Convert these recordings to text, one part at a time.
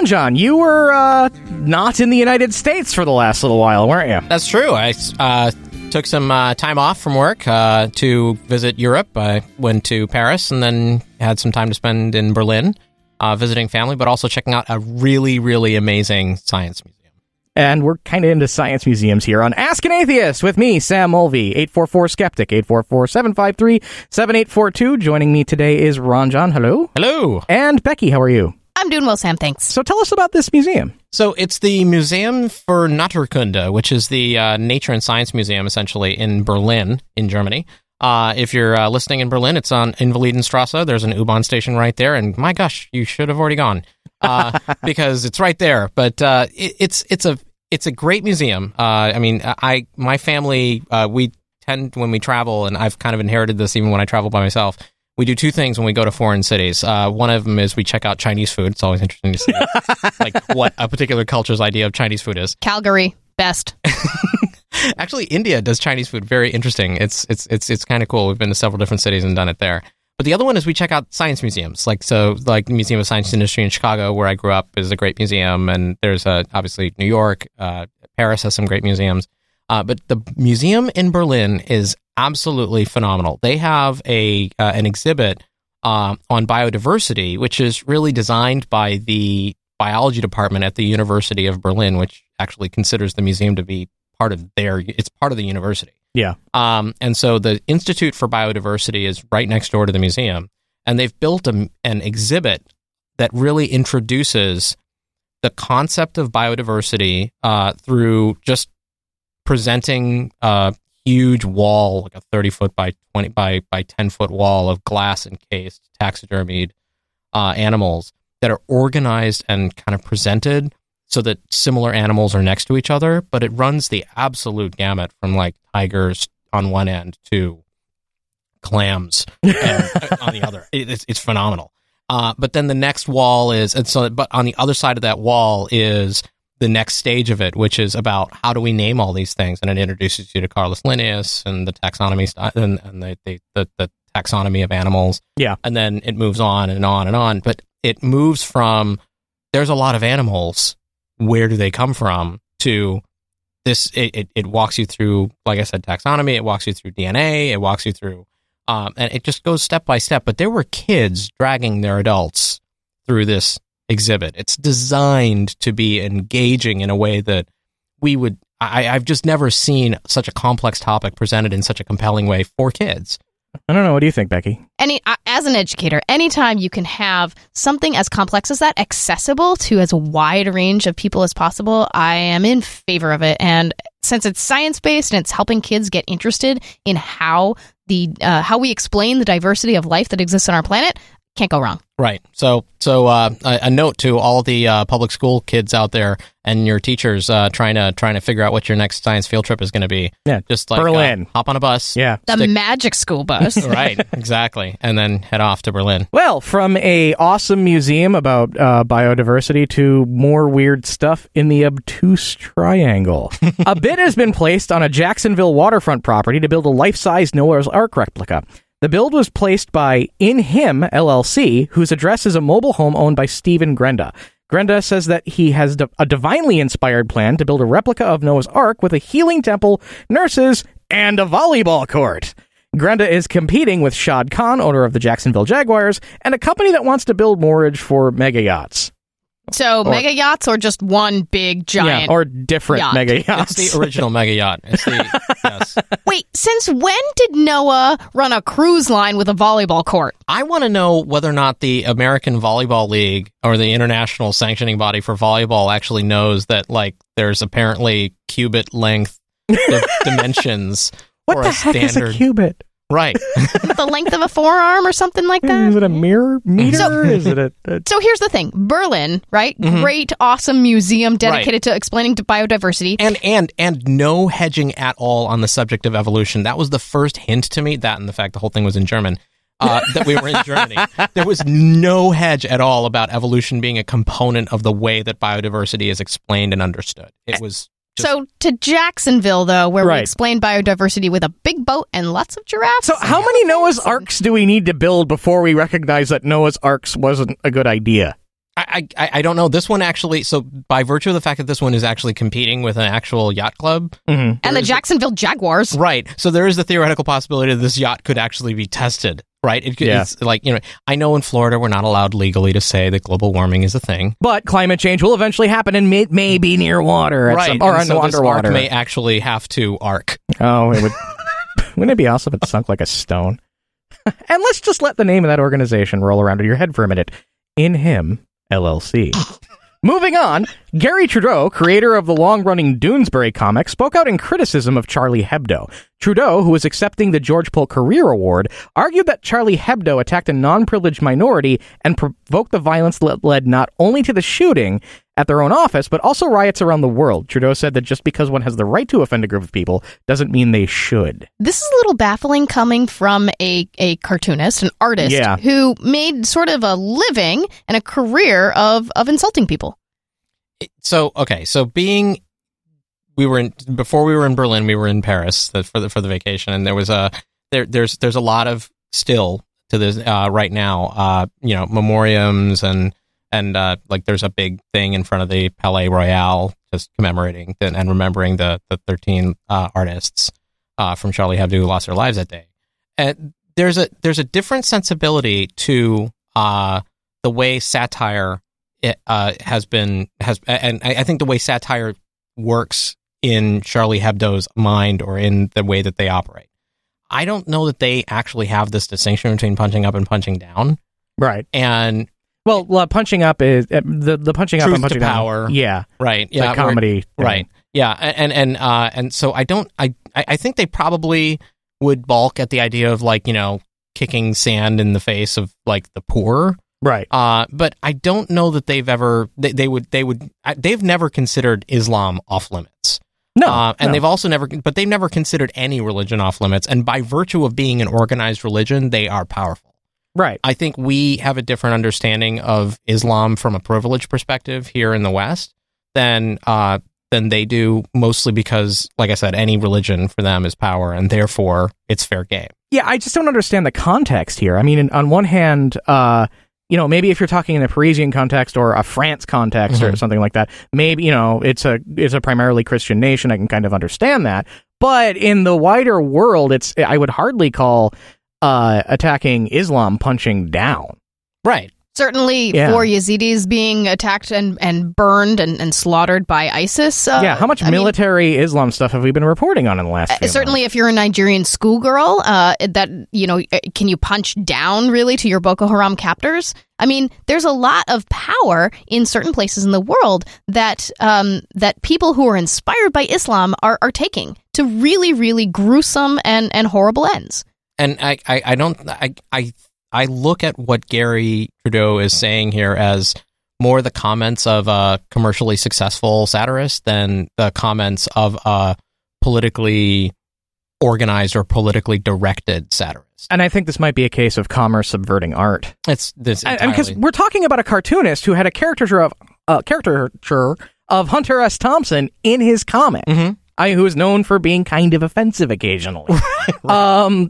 John, you were not in the United States for the last little while, weren't you? That's true. I took some time off from work to visit Europe. I went to Paris and then had some time to spend in Berlin visiting family, but also checking out a really, really amazing science museum. And we're kind of into science museums here on Ask an Atheist with me, Sam Mulvey, 844-SKEPTIC, 844-753-7842. Joining me today is Ron John. Hello. Hello. And Becky, how are you? I'm doing well, Sam, thanks. So tell us about this museum. So it's the Museum für Naturkunde, which is the Nature and Science Museum, essentially, in Berlin, in Germany. If you're listening in Berlin, it's on Invalidenstrasse. There's an U-Bahn station right there, and my gosh, you should have already gone because it's right there. But it's a great museum. My family, we tend, when we travel, and I've kind of inherited this even when I travel by myself, we do two things when we go to foreign cities. One of them is we check out Chinese food. It's always interesting to see like what a particular culture's idea of Chinese food is. Calgary, best. Actually, India does Chinese food. Very interesting. It's kind of cool. We've been to several different cities and done it there. But the other one is we check out science museums. Like the Museum of Science and Industry in Chicago, where I grew up, is a great museum. And there's obviously New York. Paris has some great museums. But the museum in Berlin is absolutely phenomenal. They have an exhibit on biodiversity, which is really designed by the biology department at the University of Berlin, which actually considers the museum to be part of the university. Yeah. And so the Institute for Biodiversity is right next door to the museum, and they've built an exhibit that really introduces the concept of biodiversity through just presenting a huge wall, like a 30-foot by 20 by 10-foot wall of glass encased taxidermied animals that are organized and kind of presented so that similar animals are next to each other, but it runs the absolute gamut from like tigers on one end to clams on the other. It's phenomenal. But then the next wall but on the other side of that wall is the next stage of it, which is about how do we name all these things, and it introduces you to Carolus Linnaeus and the taxonomy and the taxonomy of animals. Yeah, and then it moves on and on and on. But it moves from there's a lot of animals. Where do they come from? To this, it walks you through, like I said, taxonomy. It walks you through DNA. It walks you through, and it just goes step by step. But there were kids dragging their adults through this exhibit. It's designed to be engaging in a way that we would. I've just never seen such a complex topic presented in such a compelling way for kids. I don't know. What do you think, Becky? As an educator, anytime you can have something as complex as that accessible to as wide a range of people as possible, I am in favor of it. And since it's science-based and it's helping kids get interested in how we explain the diversity of life that exists on our planet, can't go wrong. Right. So a note to all the public school kids out there and your teachers trying to figure out what your next science field trip is going to be. Yeah, just like Berlin. Hop on a bus. Yeah, the magic school bus. Right. Exactly. And then head off to Berlin. Well, from a awesome museum about biodiversity to more weird stuff in the obtuse triangle. A bid has been placed on a Jacksonville waterfront property to build a life-size Noah's Ark replica. The build was placed by In Him, LLC, whose address is a mobile home owned by Stephen Grenda. Grenda says that he has a divinely inspired plan to build a replica of Noah's Ark with a healing temple, nurses, and a volleyball court. Grenda is competing with Shad Khan, owner of the Jacksonville Jaguars, and a company that wants to build moorage for mega yachts. So mega yachts or just one big giant or different yacht. Mega yachts. It's the original mega yacht. Yes. Wait, since when did Noah run a cruise line with a volleyball court? I want to know whether or not the American Volleyball League or the international sanctioning body for volleyball actually knows that like there's apparently cubit length dimensions. What the heck is a cubit? Right. The length of a forearm or something like that? Is it a mirror meter? So here's the thing. Berlin, right? Mm-hmm. Great, awesome museum dedicated to explaining to biodiversity. And no hedging at all on the subject of evolution. That was the first hint to me, that and the fact the whole thing was in German, that we were in Germany. There was no hedge at all about evolution being a component of the way that biodiversity is explained and understood. It was... So to Jacksonville, though, where we explain biodiversity with a big boat and lots of giraffes. So how many Noah's Arks do we need to build before we recognize that Noah's Arks wasn't a good idea? I don't know. This one actually, so by virtue of the fact that this one is actually competing with an actual yacht club. And the Jacksonville Jaguars. Right. So there is the theoretical possibility that this yacht could actually be tested. Right. It's like, I know in Florida we're not allowed legally to say that global warming is a thing. But climate change will eventually happen and may be near water. Right. Or so underwater. This arc may actually have to arc. Oh, it would. Wouldn't it be awesome if it sunk like a stone? And let's just let the name of that organization roll around in your head for a minute. In Him, LLC. Moving on, Gary Trudeau, creator of the long-running Doonesbury comic, spoke out in criticism of Charlie Hebdo. Trudeau, who was accepting the George Polk Career Award, argued that Charlie Hebdo attacked a non-privileged minority and provoked the violence that led not only to the shooting at their own office, but also riots around the world. Trudeau said that just because one has the right to offend a group of people doesn't mean they should. This is a little baffling coming from a cartoonist, an artist, who made sort of a living and a career of insulting people. So before we were in Berlin, we were in Paris for the vacation, and there was there's a lot of still to this right now, memoriams and like there's a big thing in front of the Palais Royal just commemorating and remembering the 13 artists from Charlie Hebdo who lost their lives that day. And there's a different sensibility to the way satire has, and I think the way satire works in Charlie Hebdo's mind or in the way that they operate. I don't know that they actually have this distinction between punching up and punching down. Right. And punching up is the punching up and punching down. Power. Yeah. Right. Yeah. Like comedy. Right. Yeah. And so I think they probably would balk at the idea of kicking sand in the face of like the poor. Right. But I don't know that they've never considered Islam off limits. No. They've also they've never considered any religion off limits. And by virtue of being an organized religion, they are powerful. Right. I think we have a different understanding of Islam from a privilege perspective here in the West than they do, mostly because, like I said, any religion for them is power, and therefore it's fair game. Yeah, I just don't understand the context here. I mean, on one hand, maybe if you're talking in a Parisian context or a France context or something like that, maybe, it's a primarily Christian nation. I can kind of understand that. But in the wider world, I would hardly call attacking Islam punching down. Right. Certainly for Yazidis being attacked and burned and slaughtered by ISIS. How much military Islam stuff have we been reporting on in the last few certainly months? If you're a Nigerian schoolgirl, can you punch down really to your Boko Haram captors? I mean, there's a lot of power in certain places in the world that people who are inspired by Islam are taking to really, really gruesome and horrible ends. And I look at what Gary Trudeau is saying here as more the comments of a commercially successful satirist than the comments of a politically organized or politically directed satirist. And I think this might be a case of commerce subverting art. It's this entirely. And because we're talking about a cartoonist who had a caricature of Hunter S. Thompson in his comic. Mm-hmm. Who is known for being kind of offensive occasionally. Right.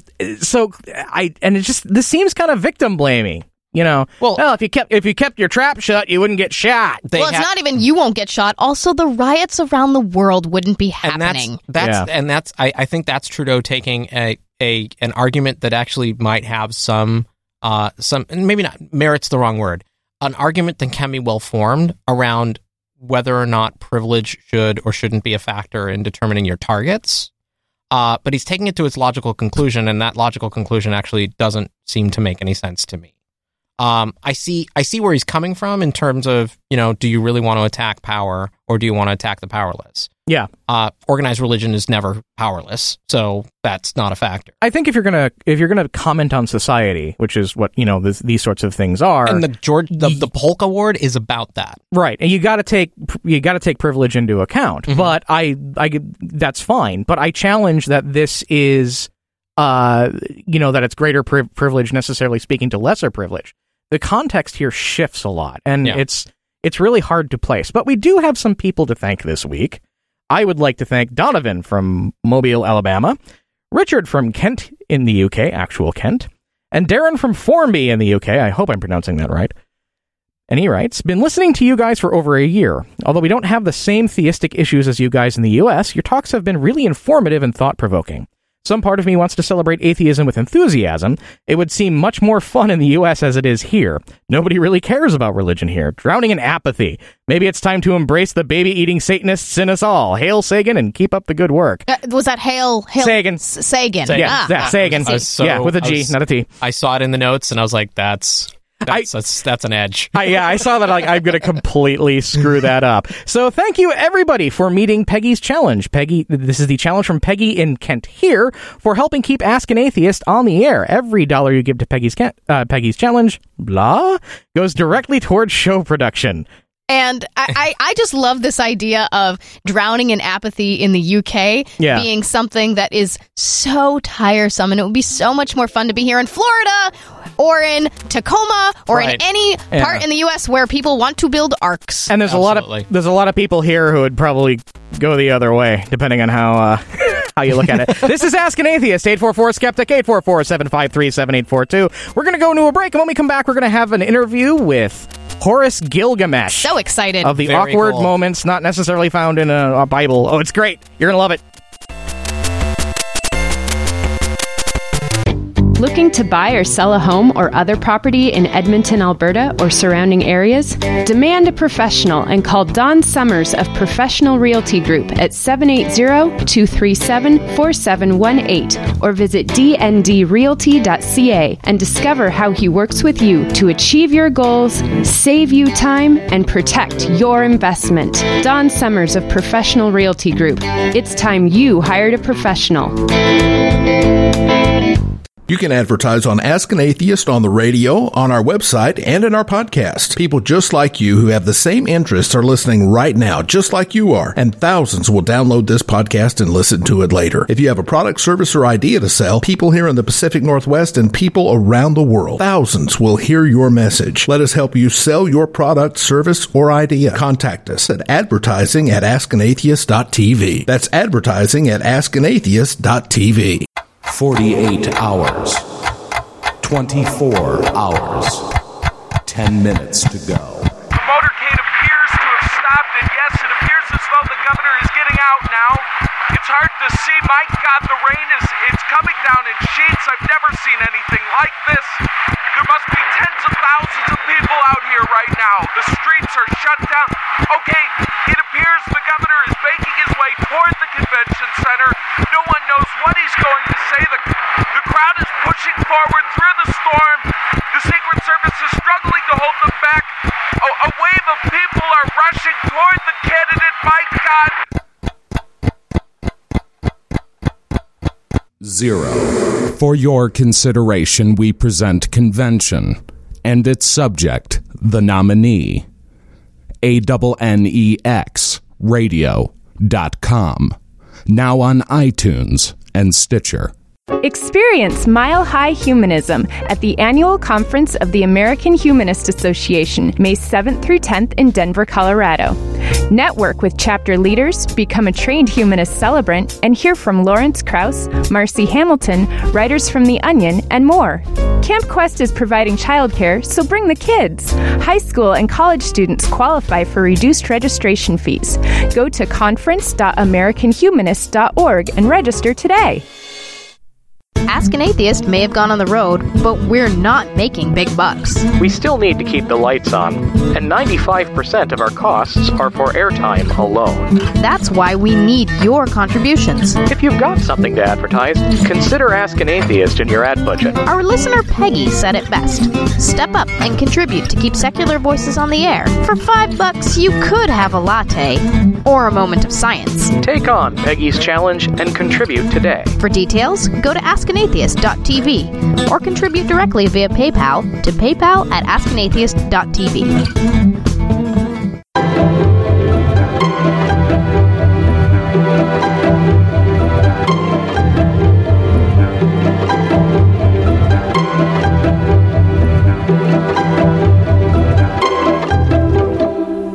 This seems kind of victim blaming. Well, if you kept your trap shut, you wouldn't get shot. It's not even you won't get shot. Also, the riots around the world wouldn't be happening. I think that's Trudeau taking an argument that actually might have some maybe not merit's the wrong word, an argument that can be well formed around whether or not privilege should or shouldn't be a factor in determining your targets. But he's taking it to its logical conclusion, and that logical conclusion actually doesn't seem to make any sense to me. I see where he's coming from in terms of, do you really want to attack power or do you want to attack the powerless? Yeah. Organized religion is never powerless, so that's not a factor. I think if you're gonna comment on society, which is what these sorts of things are, and the Polk Award is about that, right? And you got to take privilege into account. Mm-hmm. But I that's fine. But I challenge that this is that it's greater privilege necessarily speaking to lesser privilege. The context here shifts a lot, and it's really hard to place. But we do have some people to thank this week. I would like to thank Donovan from Mobile, Alabama, Richard from Kent in the UK, actual Kent, and Darren from Formby in the UK. I hope I'm pronouncing that right. And he writes, been listening to you guys for over a year. Although we don't have the same theistic issues as you guys in the US, your talks have been really informative and thought-provoking. Some part of me wants to celebrate atheism with enthusiasm. It would seem much more fun in the US as it is here. Nobody really cares about religion here. Drowning in apathy. Maybe it's time to embrace the baby-eating Satanists in us all. Hail Sagan and keep up the good work. Was that Hail? Sagan. Sagan. Yeah, Sagan. Yeah, with a G, not a T. I saw it in the notes, and I was like, that's an edge. I saw that. I'm going to completely screw that up. So thank you, everybody, for meeting Peggy's challenge. This is the challenge from Peggy in Kent here for helping keep Ask an Atheist on the air. Every dollar you give to Peggy's challenge, goes directly towards show production. And I just love this idea of drowning in apathy in the UK being something that is so tiresome, and it would be so much more fun to be here in Florida or in Tacoma or in any part in the US where people want to build arcs. And there's a lot of people here who would probably go the other way, depending on how you look at it. This is Ask an Atheist, 844-SKEPTIC, 844-753-7842. We're going to go into a break, and when we come back, we're going to have an interview with Horace Gilgamesh. So excited. Of the Very awkward cool. moments not necessarily found in a Bible. Oh, it's great. You're going to love it. Looking to buy or sell a home or other property in Edmonton, Alberta, or surrounding areas? Demand a professional and call Don Summers of Professional Realty Group at 780-237-4718 or visit dndrealty.ca and discover how he works with you to achieve your goals, save you time, and protect your investment. Don Summers of Professional Realty Group. It's time you hired a professional. You can advertise on Ask an Atheist on the radio, on our website, and in our podcast. People just like you who have the same interests are listening right now, just like you are, and thousands will download this podcast and listen to it later. If you have a product, service, or idea to sell, people here in the Pacific Northwest and people around the world, thousands will hear your message. Let us help you sell your product, service, or idea. Contact us at advertising@askanatheist.tv. That's advertising@askanatheist.tv. 48 hours, 24 hours, 10 minutes to go. The motorcade appears to have stopped, and yes, it appears as though the governor is getting out now. It's hard to see. My God, the rain it's coming down in sheets. I've never seen anything like this. There must be tens of thousands of people out here right now. The streets are shut down. Okay, it appears the governor is making his way toward the convention center. No one knows what he's going to say. The crowd is pushing forward through the storm. The Secret Service is struggling to hold them back. A wave of people are rushing toward the candidate. My God. 0. For your consideration, we present Convention and its subject, the nominee. ANNEX Radio.com. Now on iTunes and Stitcher. Experience Mile High Humanism at the annual conference of the American Humanist Association, May 7th through 10th in Denver, Colorado. Network with chapter leaders, become a trained humanist celebrant, and hear from Lawrence Krauss, Marcy Hamilton, writers from The Onion, and more. Camp Quest is providing childcare, so bring the kids. High school and college students qualify for reduced registration fees. Go to conference.americanhumanist.org and register today. Ask an Atheist may have gone on the road, but we're not making big bucks. We still need to keep the lights on, and 95% of our costs are for airtime alone. That's why we need your contributions. If you've got something to advertise, consider Ask an Atheist in your ad budget. Our listener Peggy said it best. Step up and contribute to keep secular voices on the air. For $5, you could have a latte or a moment of science. Take on Peggy's challenge and contribute today. For details, go to askanatheist.tv or contribute directly via PayPal to paypal@askanatheist.tv.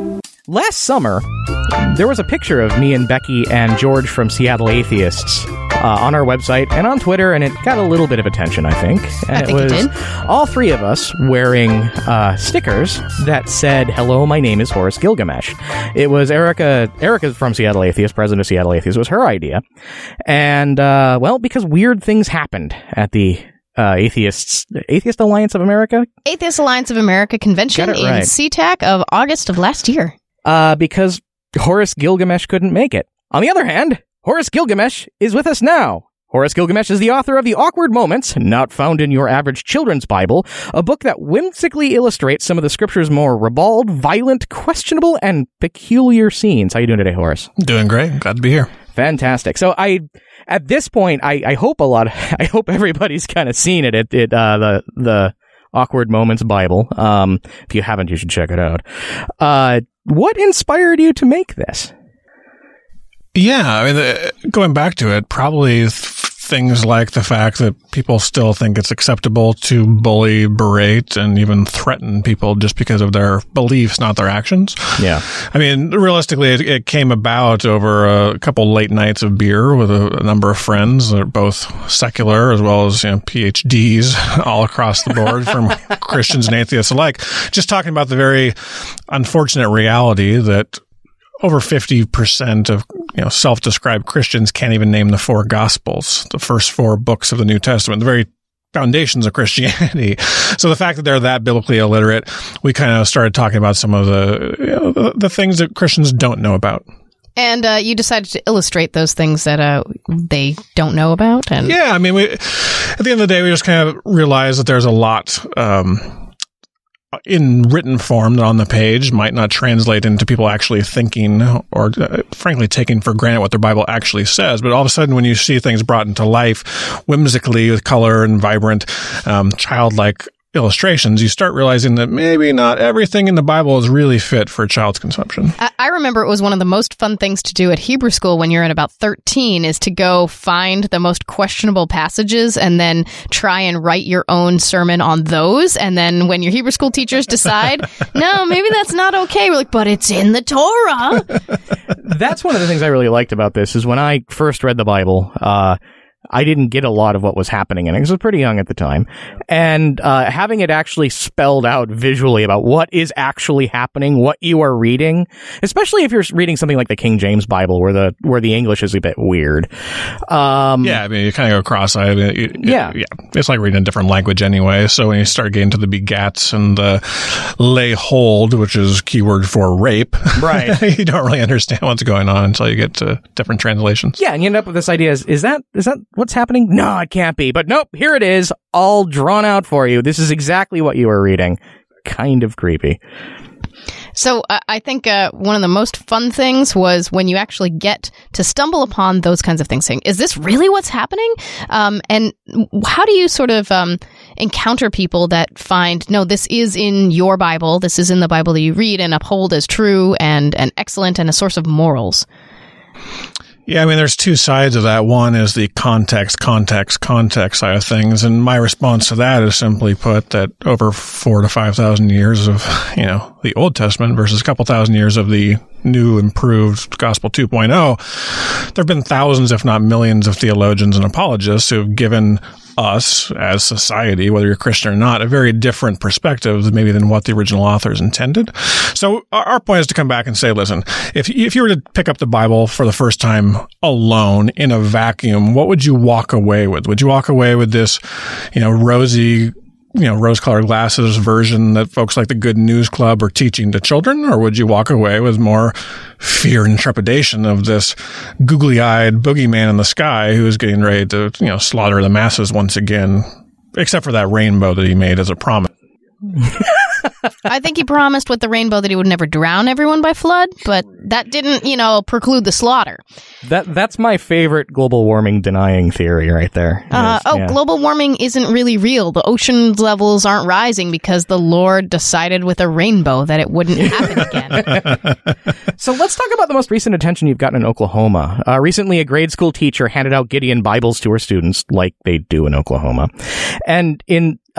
Last summer, there was a picture of me and Becky and George from Seattle Atheists on our website and on Twitter, and it got a little bit of attention, I think. And I think it was it did. all three of us wearing stickers that said, "Hello, my name is Horace Gilgamesh." It was Erica from Seattle Atheist, president of Seattle Atheist. It was her idea. And, because weird things happened at the Atheist Alliance of America? Atheist Alliance of America convention Got it in right. SeaTac of August of last year. Because Horace Gilgamesh couldn't make it. On the other hand, Horace Gilgamesh is with us now. Horace Gilgamesh is the author of The Awkward Moments, Not Found in Your Average Children's Bible, a book that whimsically illustrates some of the scripture's more ribald, violent, questionable, and peculiar scenes. How you doing today, Horace? Doing great. Glad to be here. Fantastic. So at this point, I hope everybody's kind of seen it at the Awkward Moments Bible. If you haven't, you should check it out. What inspired you to make this? Yeah, I mean, going back to it, probably things like the fact that people still think it's acceptable to bully, berate, and even threaten people just because of their beliefs, not their actions. Yeah. I mean, realistically, it came about over a couple late nights of beer with a number of friends. They're both secular as well as PhDs all across the board from Christians and atheists alike. Just talking about the very unfortunate reality that over 50% of self-described Christians can't even name the four Gospels, the first four books of the New Testament, the very foundations of Christianity. So the fact that they're that biblically illiterate, we kind of started talking about some of the things that Christians don't know about. And you decided to illustrate those things that they don't know about. And yeah, I mean, at the end of the day, we just kind of realized that there's a lot in written form that on the page might not translate into people actually thinking or frankly taking for granted what their Bible actually says. But all of a sudden, when you see things brought into life whimsically with color and vibrant, childlike illustrations, you start realizing that maybe not everything in the Bible is really fit for a child's consumption. I remember it was one of the most fun things to do at Hebrew school when you're at about 13 is to go find the most questionable passages and then try and write your own sermon on those. And then when your Hebrew school teachers decide, no, maybe that's not okay, we're like, but it's in the Torah. That's one of the things I really liked about this is when I first read the Bible, I didn't get a lot of what was happening in it because I was pretty young at the time. And having it actually spelled out visually about what is actually happening, what you are reading, especially if you're reading something like the King James Bible where the English is a bit weird. Yeah, I mean, you kind of go cross-eyed. Yeah. It's like reading a different language anyway. So when you start getting to the begats and the lay hold, which is keyword for rape, right? You don't really understand what's going on until you get to different translations. Yeah, and you end up with this idea: is that what's happening? No, it can't be. But nope, here it is, all drawn out for you. This is exactly what you were reading. Kind of creepy. So I think one of the most fun things was when you actually get to stumble upon those kinds of things, saying, is this really what's happening? And how do you sort of encounter people that find, no, this is in your Bible, this is in the Bible that you read and uphold as true and excellent and a source of morals? Yeah, I mean, there's two sides of that. One is the context side of things. And my response to that is simply put that over 4,000 to 5,000 years of, the Old Testament versus a couple thousand years of the new improved Gospel 2.0, there have been thousands, if not millions of theologians and apologists who have given us as society, whether you're Christian or not, a very different perspective maybe than what the original authors intended. So our point is to come back and say, listen, if you were to pick up the Bible for the first time alone in a vacuum, what would you walk away with? Would you walk away with this, rosy, rose-colored glasses version that folks like the Good News Club are teaching to children? Or would you walk away with more fear and trepidation of this googly-eyed boogeyman in the sky who is getting ready to, slaughter the masses once again, except for that rainbow that he made as a promise? I think he promised with the rainbow that he would never drown everyone by flood, but that didn't, preclude the slaughter. That's my favorite global warming denying theory right there. Global warming isn't really real. The ocean levels aren't rising because the Lord decided with a rainbow that it wouldn't happen again. So let's talk about the most recent attention you've gotten in Oklahoma. Recently, a grade school teacher handed out Gideon Bibles to her students, like they do in Oklahoma. And in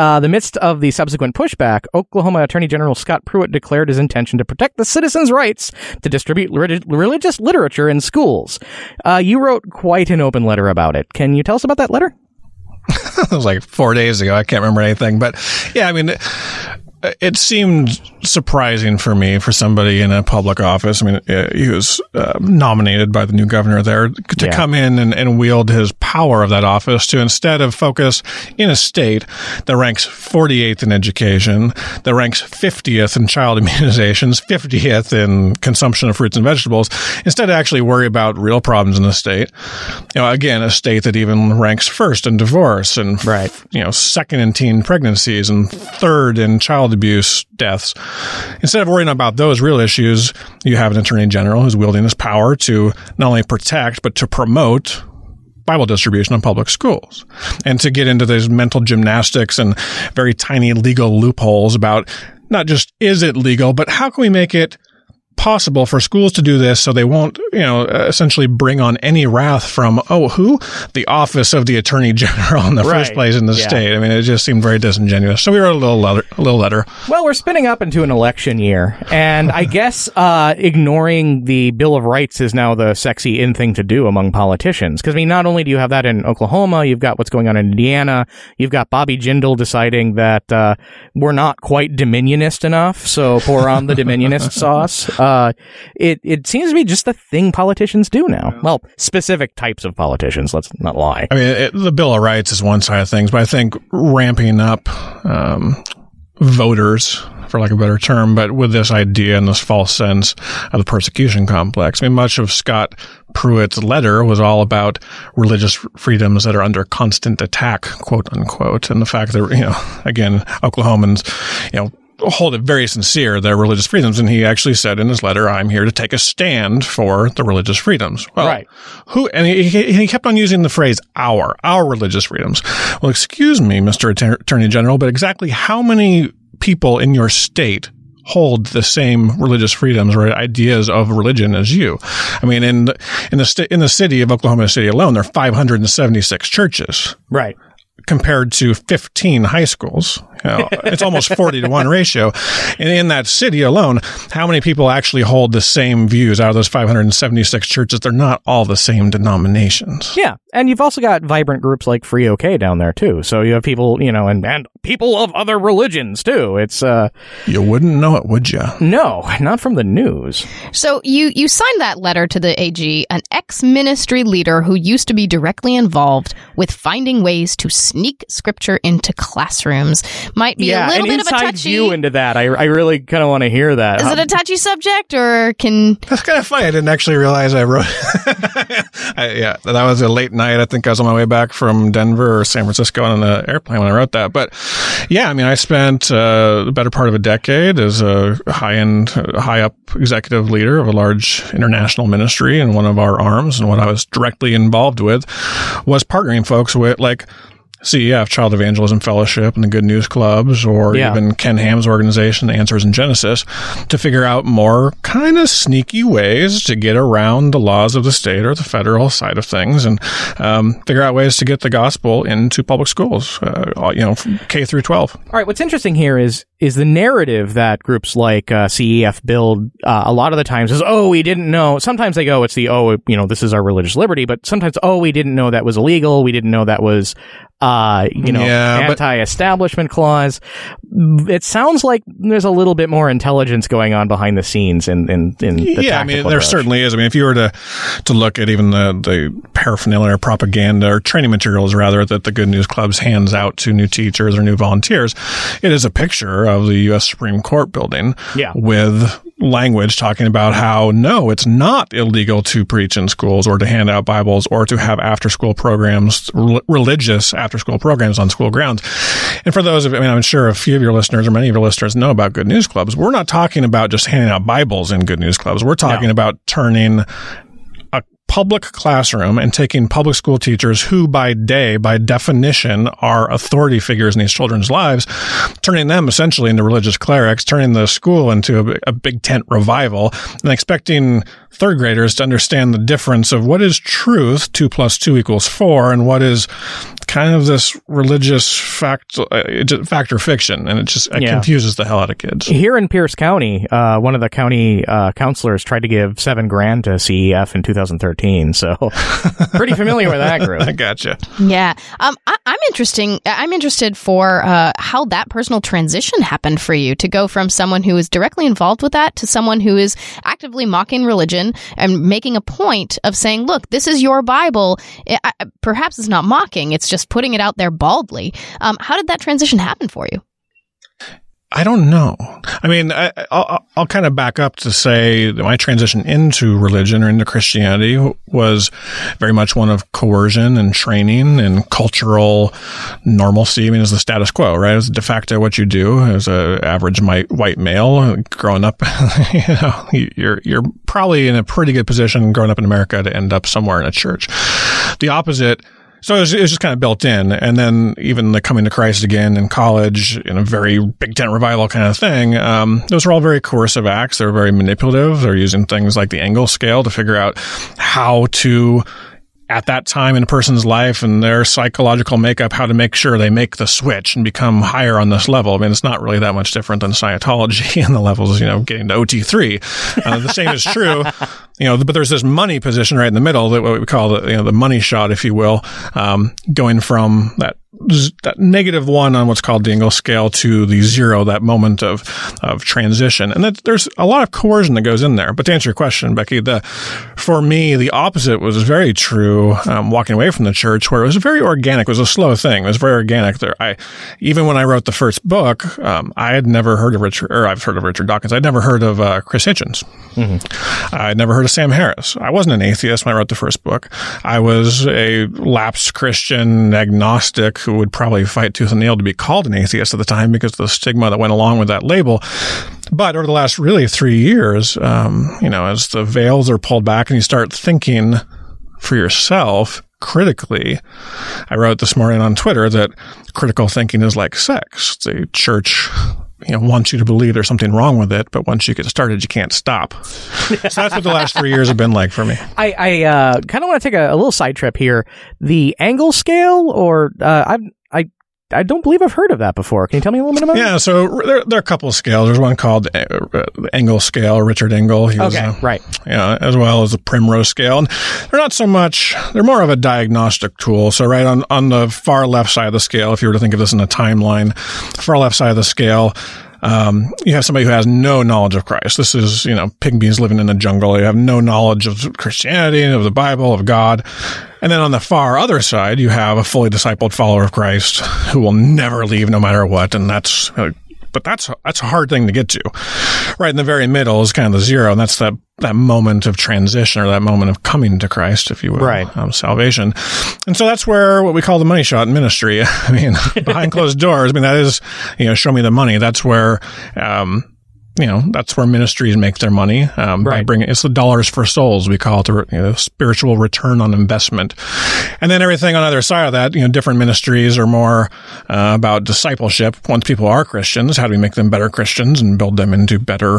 the midst of the subsequent pushback, Oklahoma Attorney General Scott Pruitt declared his intention to protect the citizens' rights to distribute religious literature in schools. You wrote quite an open letter about it. Can you tell us about that letter? It was like 4 days ago. I can't remember anything. But yeah, I mean, it seemed surprising for me, for somebody in a public office. I mean, he was nominated by the new governor there to come in and wield his power of that office to, instead of focus in a state that ranks 48th in education, that ranks 50th in child immunizations, 50th in consumption of fruits and vegetables, instead actually worry about real problems in the state. You know, again, a state that even ranks first in divorce and, second in teen pregnancies and third in child abuse deaths. Instead of worrying about those real issues, you have an attorney general who's wielding his power to not only protect, but to promote Bible distribution in public schools, and to get into those mental gymnastics and very tiny legal loopholes about not just is it legal, but how can we make it possible for schools to do this so they won't, essentially bring on any wrath from, the office of the attorney general in the first place in the state. I mean, it just seemed very disingenuous. So we wrote a little letter. Well, we're spinning up into an election year, and I guess ignoring the Bill of Rights is now the sexy in thing to do among politicians. Because, I mean, not only do you have that in Oklahoma, you've got what's going on in Indiana, you've got Bobby Jindal deciding that we're not quite dominionist enough, so pour on the dominionist sauce. It seems to be just the thing politicians do now. Well, specific types of politicians, let's not lie. I mean, the Bill of Rights is one side of things, but I think ramping up voters, for lack of a better term, but with this idea and this false sense of the persecution complex. I mean, much of Scott Pruitt's letter was all about religious freedoms that are under constant attack, quote unquote, and the fact that, again, Oklahomans, hold it very sincere, their religious freedoms. And he actually said in his letter, I'm here to take a stand for the religious freedoms. Well, and he kept on using the phrase our religious freedoms. Well, excuse me, Mr. Attorney General, but exactly how many people in your state hold the same religious freedoms or ideas of religion as you? I mean, in the city of Oklahoma City alone, there are 576 churches. Right. Compared to 15 high schools. It's almost 40-to-1 ratio. And in that city alone, how many people actually hold the same views out of those 576 churches? They're not all the same denominations. Yeah. And you've also got vibrant groups like Free OK down there, too. So you have people, and people of other religions, too. It's, you wouldn't know it, would you? No, not from the news. So you signed that letter to the AG, an ex-ministry leader who used to be directly involved with finding ways to sneak scripture into classrooms. Might be a little bit of a touchy view into that. I really kind of want to hear that. Is it a touchy subject, or can? That's kind of funny. I didn't actually realize I wrote. That was a late night. I think I was on my way back from Denver or San Francisco on an airplane when I wrote that. But yeah, I mean, I spent the better part of a decade as a high-up executive leader of a large international ministry, and one of our arms, and what I was directly involved with was partnering folks with CEF, Child Evangelism Fellowship, and the Good News Clubs, or even Ken Ham's organization, The Answers in Genesis, to figure out more kind of sneaky ways to get around the laws of the state or the federal side of things, and figure out ways to get the gospel into public schools, K through 12. All right, what's interesting here is the narrative that groups like CEF build a lot of the times is, we didn't know. Sometimes they go, it's this is our religious liberty, but sometimes, we didn't know that was illegal. We didn't know that was anti-establishment clause. It sounds like there's a little bit more intelligence going on behind the scenes in the tactical I mean, there approach. certainly is. I mean, if you were to look at even the paraphernalia or propaganda or training materials, rather, that the Good News Clubs hands out to new teachers or new volunteers, it is a picture of the U.S. Supreme Court building with language talking about how, no, it's not illegal to preach in schools or to hand out Bibles or to have after-school programs, religious after-school programs on school grounds. And for those I'm sure a few of your listeners or many of your listeners know about Good News Clubs. We're not talking about just handing out Bibles in Good News Clubs. We're talking about turning a public classroom and taking public school teachers who by definition are authority figures in these children's lives, turning them essentially into religious clerics, turning the school into a big tent revival, and expecting third graders to understand the difference of what is truth, 2 + 2 = 4, and what is kind of this religious fact or fiction, and it confuses the hell out of kids. Here in Pierce County, one of the county counselors tried to give $7,000 to CEF in 2013, so pretty familiar with that group. I gotcha. Yeah. I'm interested for how that personal transition happened for you, to go from someone who is directly involved with that to someone who is actively mocking religion and making a point of saying, look, this is your Bible. Perhaps it's not mocking, it's just putting it out there baldly. How did that transition happen for you? I don't know. I mean, I'll kind of back up to say that my transition into religion or into Christianity was very much one of coercion and training and cultural normalcy. I mean, it's the status quo, right? It's de facto what you do as an average white male growing up. You're probably in a pretty good position growing up in America to end up somewhere in a church. The opposite. So it was just kind of built in. And then even the coming to Christ again in college in a very big tent revival kind of thing, those were all very coercive acts. They were very manipulative. They're using things like the Engel scale to figure out how to, at that time in a person's life and their psychological makeup, how to make sure they make the switch and become higher on this level. I mean, it's not really that much different than Scientology and the levels, getting to OT3. The same is true, but there's this money position right in the middle, that what we call the money shot, if you will, going from that -1 on what's called the Engel scale to the 0, that moment of transition. And there's a lot of coercion that goes in there. But to answer your question, Becky, for me, the opposite was very true, walking away from the church, where it was very organic. It was a slow thing. It was very organic there. Even when I wrote the first book, I had never heard of I've heard of Richard Dawkins. I'd never heard of Chris Hitchens. Mm-hmm. I'd never heard of Sam Harris. I wasn't an atheist when I wrote the first book. I was a lapsed Christian agnostic who would probably fight tooth and nail to be called an atheist at the time because of the stigma that went along with that label. But over the last really 3 years, as the veils are pulled back and you start thinking for yourself critically, I wrote this morning on Twitter that critical thinking is like sex. The church wants you to believe there's something wrong with it, but once you get started, you can't stop. So that's what the last 3 years have been like for me. I kind of want to take a little side trip here. The Engel scale, or I don't believe I've heard of that before. Can you tell me a little bit about it? Yeah, so there are a couple of scales. There's one called the Engel scale, Richard Engel. He was, right. As well as the Primrose scale. And they're more of a diagnostic tool. So right on the far left side of the scale, if you were to think of this in a timeline, far left side of the scale, you have somebody who has no knowledge of Christ. This is, pygmies living in the jungle. You have no knowledge of Christianity, of the Bible, of God. And then on the far other side, you have a fully discipled follower of Christ who will never leave no matter what. And that's a hard thing to get to. Right in the very middle is kind of the 0, and that's that moment of transition, or that moment of coming to Christ, if you will. Right. Salvation. And so that's where what we call the money shot in ministry. I mean, behind closed doors, that is, show me the money. That's where, that's where ministries make their money, by bringing, it's the dollars for souls. We call it the spiritual return on investment. And then everything on either side of that, different ministries are more, about discipleship. Once people are Christians, how do we make them better Christians and build them into better,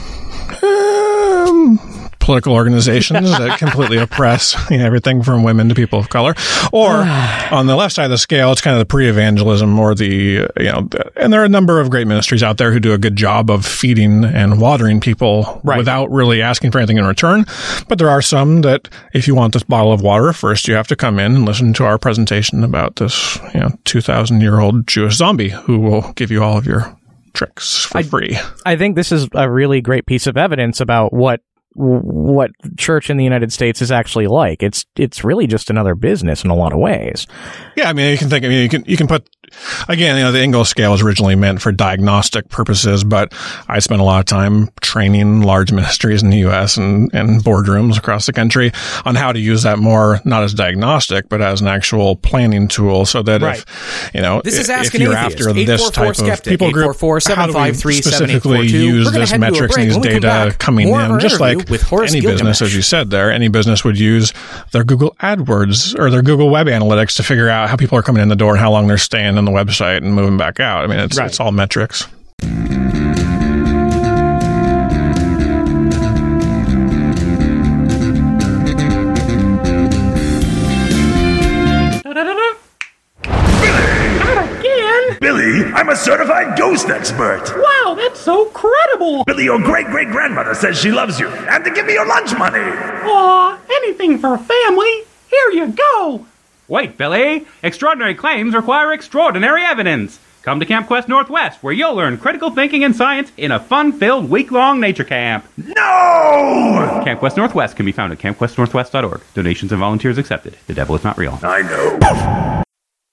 political organizations that completely oppress everything from women to people of color. Or on the left side of the scale, it's kind of the pre-evangelism, or and there are a number of great ministries out there who do a good job of feeding and watering people without really asking for anything in return. But there are some that if you want this bottle of water, first you have to come in and listen to our presentation about this 2,000-year-old Jewish zombie who will give you all of your tricks for free. I think this is a really great piece of evidence about what church in the United States is actually like. It's really just another business in a lot of ways. Yeah, you can put, again, the Engel scale was originally meant for diagnostic purposes, but I spent a lot of time training large ministries in the U.S. and boardrooms across the country on how to use that more, not as diagnostic, but as an actual planning tool, so that this is Ask if an you're Atheist, after this type of people group, how do we specifically use this metrics and these data coming in, just like any business, as you said there, any business would use their Google AdWords or their Google Web Analytics to figure out how people are coming in the door and how long they're staying on the website and moving back out. It's all metrics. I'm a certified ghost expert. Wow, that's so credible. Billy, your great-great-grandmother says she loves you, and to give me your lunch money. Aw, anything for family. Here you go. Wait, Billy. Extraordinary claims require extraordinary evidence. Come to Camp Quest Northwest, where you'll learn critical thinking and science in a fun-filled week-long nature camp. No! Camp Quest Northwest can be found at campquestnorthwest.org. Donations and volunteers accepted. The devil is not real. I know.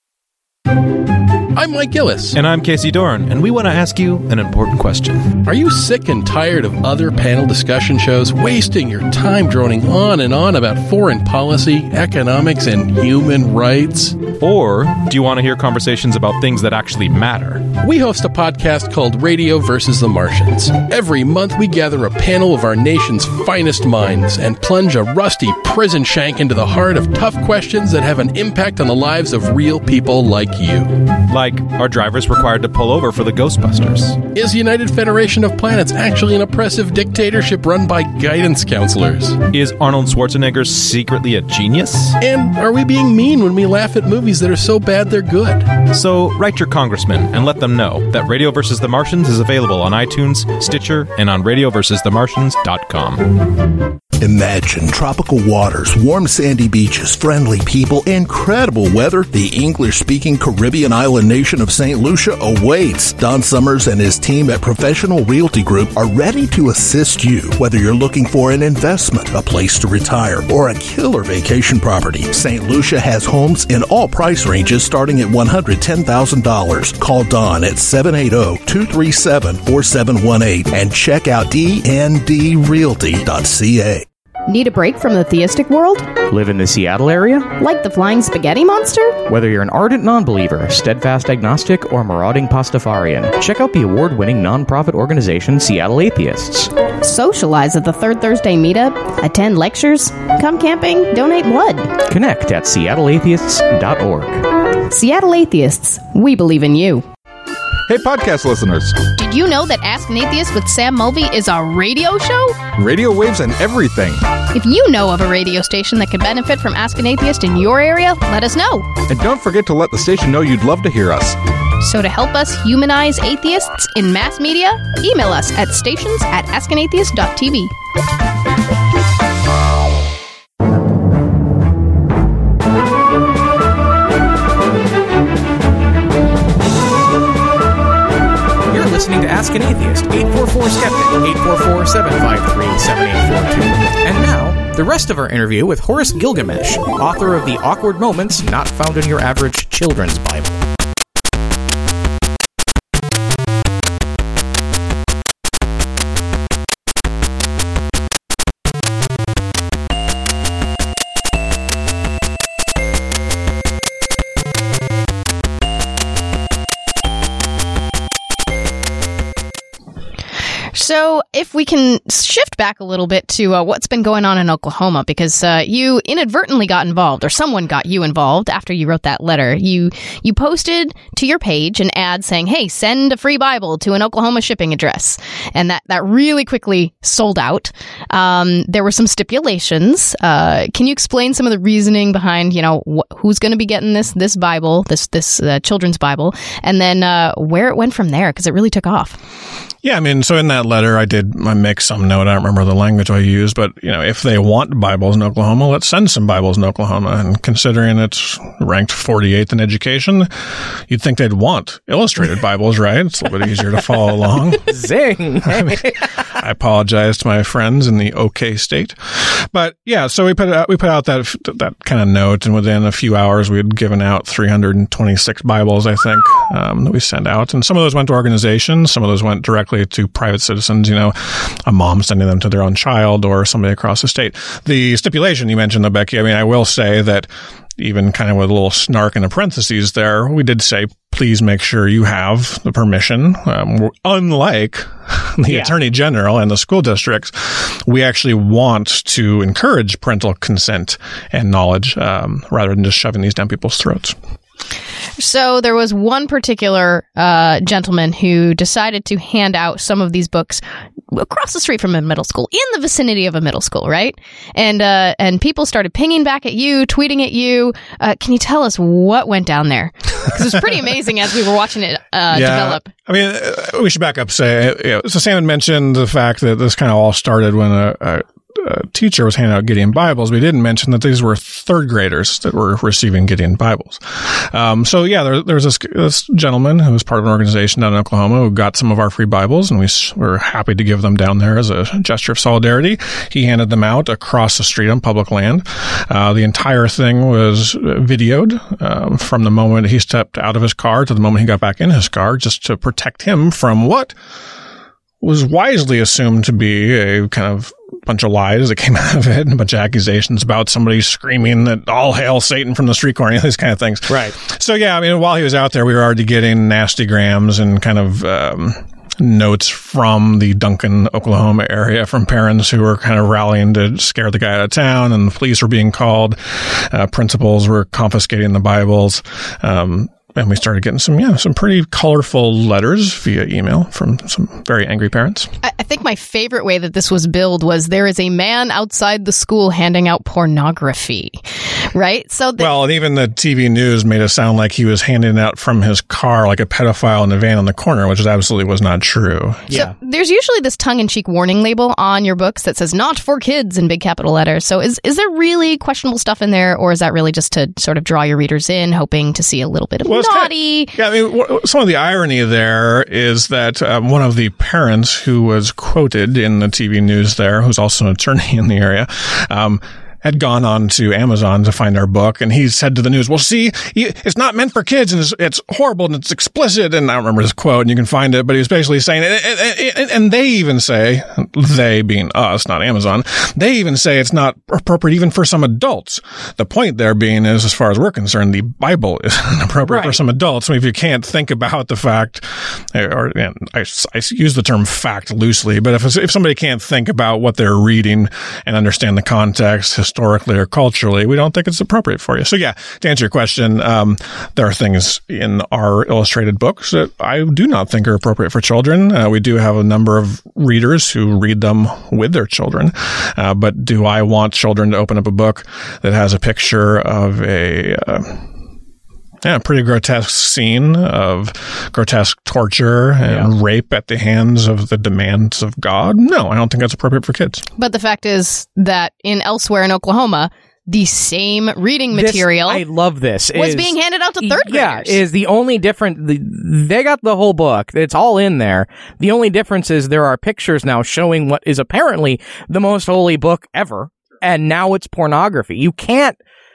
I'm Mike Gillis. And I'm Casey Dorn, and we want to ask you an important question. Are you sick and tired of other panel discussion shows wasting your time droning on and on about foreign policy, economics, and human rights? Or do you want to hear conversations about things that actually matter? We host a podcast called Radio versus the Martians. Every month we gather a panel of our nation's finest minds and plunge a rusty prison shank into the heart of tough questions that have an impact on the lives of real people like you. Like, are drivers required to pull over for the Ghostbusters? Is United Federation of Planets actually an oppressive dictatorship run by guidance counselors? Is Arnold Schwarzenegger secretly a genius? And are we being mean when we laugh at movies that are so bad they're good? So write your congressman and let them know that Radio vs. the Martians is available on iTunes, Stitcher, and on radioversusthemartians.com. Imagine tropical waters, warm sandy beaches, friendly people, incredible weather. The English-speaking Caribbean island nation of St. Lucia awaits. Don Summers and his team at Professional Realty Group are ready to assist you. Whether you're looking for an investment, a place to retire, or a killer vacation property, St. Lucia has homes in all price ranges starting at $110,000. Call Don at 780-237-4718 and check out dndrealty.ca. Need a break from the theistic world? Live in the Seattle area? Like the flying spaghetti monster? Whether you're an ardent non-believer, steadfast agnostic, or marauding Pastafarian, check out the award-winning nonprofit organization Seattle Atheists. Socialize at the Third Thursday meetup, attend lectures, come camping, donate blood. Connect at seattleatheists.org. Seattle Atheists, we believe in you. Hey, podcast listeners. Did you know that Ask an Atheist with Sam Mulvey is a radio show? Radio waves and everything. If you know of a radio station that could benefit from Ask an Atheist in your area, let us know. And don't forget to let the station know you'd love to hear us. So to help us humanize atheists in mass media, email us at stations@askanatheist.tv. Listening to Ask an Atheist, 844-SKEPTIC, 844-753-7842. And now, the rest of our interview with Horace Gilgamesh, author of The Awkward Moments Not Found in Your Average Children's Bible. So if we can shift back a little bit to what's been going on in Oklahoma, because you inadvertently got involved, or someone got you involved after you wrote that letter. You posted to your page an ad saying, hey, send a free Bible to an Oklahoma shipping address. And that really quickly sold out. There were some stipulations. Can you explain some of the reasoning behind, who's going to be getting this Bible, this children's Bible, and then where it went from there? Because it really took off. Yeah, I mean, so in that letter, I make some note. I don't remember the language I used, but, if they want Bibles in Oklahoma, let's send some Bibles in Oklahoma. And considering it's ranked 48th in education, you'd think they'd want illustrated Bibles, right? It's a little bit easier to follow along. Zing! I apologize to my friends in the OK state. But yeah, so we put out that kind of note, and within a few hours, we had given out 326 Bibles, I think, that we sent out. And some of those went to organizations, some of those went directly to private citizens, a mom sending them to their own child or somebody across the state. The stipulation you mentioned, though, Becky, I will say that even kind of with a little snark in the parentheses there, we did say, please make sure you have the permission. Unlike the Attorney General and the school districts, we actually want to encourage parental consent and knowledge rather than just shoving these down people's throats. So there was one particular gentleman who decided to hand out some of these books across the street from a middle school, in the vicinity of a middle school, right? And people started pinging back at you, tweeting at you. Can you tell us what went down there? Because it was pretty amazing as we were watching it develop. I mean, we should back up, so Sam had mentioned the fact that this kind of all started when a teacher was handing out Gideon Bibles. We didn't mention that these were third graders that were receiving Gideon Bibles. There's this gentleman who was part of an organization down in Oklahoma who got some of our free Bibles, and we were happy to give them down there as a gesture of solidarity. He handed them out across the street on public land. The entire thing was videoed from the moment he stepped out of his car to the moment he got back in his car, just to protect him from what was wisely assumed to be a kind of bunch of lies that came out of it, and a bunch of accusations about somebody screaming that all hail Satan from the street corner, these kind of things. Right. So, while he was out there, we were already getting nasty grams and kind of notes from the Duncan, Oklahoma area from parents who were kind of rallying to scare the guy out of town, and the police were being called. Principals were confiscating the Bibles. And we started getting some pretty colorful letters via email from some very angry parents. I think my favorite way that this was billed was there is a man outside the school handing out pornography, right? And even the TV news made it sound like he was handing it out from his car like a pedophile in a van on the corner, which absolutely was not true. Yeah. So there's usually this tongue-in-cheek warning label on your books that says "not for kids" in big capital letters. So is there really questionable stuff in there, or is that really just to sort of draw your readers in, hoping to see a little bit of naughty? Some of the irony there is that one of the parents who was quoted in the TV news there, who's also an attorney in the area, had gone on to Amazon to find our book, and he said to the news, well, see, it's not meant for kids, and it's horrible, and it's explicit, and I don't remember his quote, and you can find it, but he was basically saying, and they even say, they being us, not Amazon, they even say it's not appropriate even for some adults. The point there being is, as far as we're concerned, the Bible is appropriate for some adults. I mean, if you can't think about the fact, I use the term fact loosely, but if somebody can't think about what they're reading and understand the context, historically or culturally, we don't think it's appropriate for you. So to answer your question, there are things in our illustrated books that I do not think are appropriate for children. We do have a number of readers who read them with their children. But do I want children to open up a book that has a picture of a pretty grotesque scene of grotesque torture and rape at the hands of the demands of God? No, I don't think that's appropriate for kids. But the fact is that elsewhere in Oklahoma, the same reading material I love this. was being handed out to third graders. Yeah, is the only difference. They got the whole book. It's all in there. The only difference is there are pictures now showing what is apparently the most holy book ever, and now it's pornography. You can't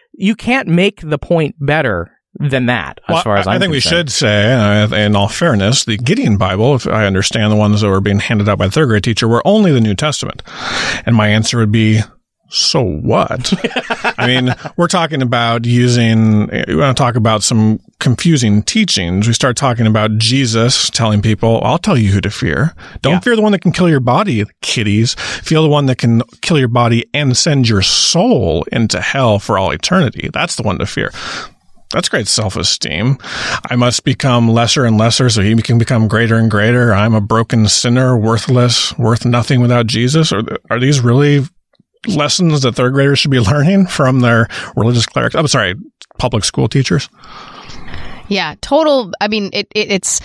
make the point better than that, as far as I'm concerned. I think we should say, in all fairness, the Gideon Bible, if I understand the ones that were being handed out by the third grade teacher, were only the New Testament. And my answer would be, so what? I mean, we're talking about we want to talk about some confusing teachings. We start talking about Jesus telling people, I'll tell you who to fear. Don't fear the one that can kill your body, kiddies. Fear the one that can kill your body and send your soul into hell for all eternity. That's the one to fear. That's great self-esteem. I must become lesser and lesser so he can become greater and greater. I'm a broken sinner, worthless, worth nothing without Jesus. Are these really lessons that third graders should be learning from their religious clerics? I'm sorry, public school teachers? Yeah, total. I mean, it's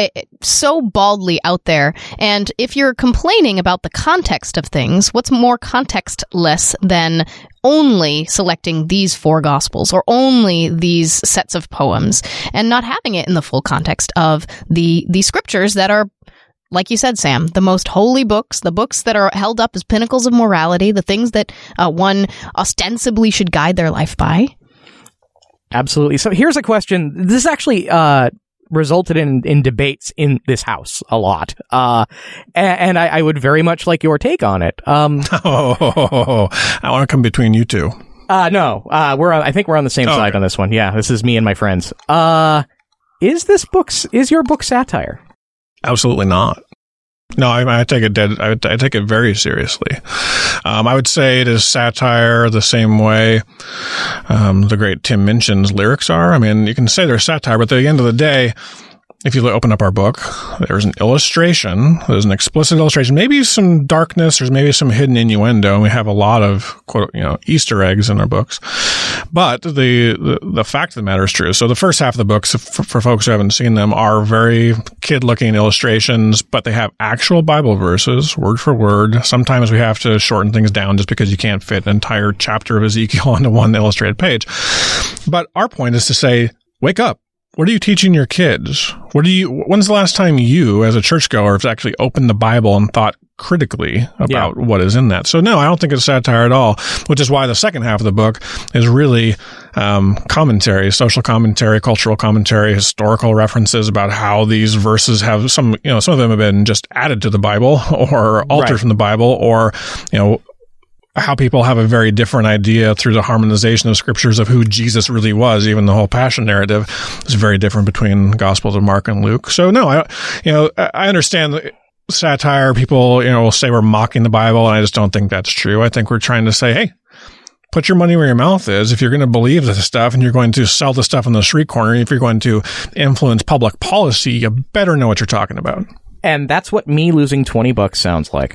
so baldly out there. And if you're complaining about the context of things, what's more contextless than only selecting these four gospels or only these sets of poems and not having it in the full context of the scriptures that are, like you said, Sam, the most holy books, the books that are held up as pinnacles of morality, the things that one ostensibly should guide their life by? Absolutely. So here's a question. This actually resulted in debates in this house a lot. And I would very much like your take on it. I want to come between you two. No. I think we're on the same side on this one. Yeah, this is me and my friends. Is your book satire? Absolutely not. No, I take it I take it very seriously. I would say it is satire the same way the great Tim Minchin's lyrics are. I mean, you can say they're satire, but at the end of the day, if you open up our book, there's an illustration. There's an explicit illustration. Maybe some darkness. There's maybe some hidden innuendo. And we have a lot of Easter eggs in our books. But the fact of the matter is true. So the first half of the books, for folks who haven't seen them, are very kid-looking illustrations, but they have actual Bible verses, word for word. Sometimes we have to shorten things down just because you can't fit an entire chapter of Ezekiel onto one illustrated page. But our point is to say, wake up. What are you teaching your kids? When's the last time you, as a churchgoer, have actually opened the Bible and thought critically about what is in that? So no, I don't think it's satire at all, which is why the second half of the book is really commentary, social commentary, cultural commentary, historical references about how these verses have some of them have been just added to the Bible or altered from the Bible, or, how people have a very different idea through the harmonization of scriptures of who Jesus really was. Even the whole Passion narrative is very different between Gospels of Mark and Luke. So no, I understand the satire. People, will say we're mocking the Bible, and I just don't think that's true. I think we're trying to say, hey, put your money where your mouth is. If you're going to believe this stuff and you're going to sell the stuff on the street corner, if you're going to influence public policy, you better know what you're talking about. And that's what me losing $20 sounds like.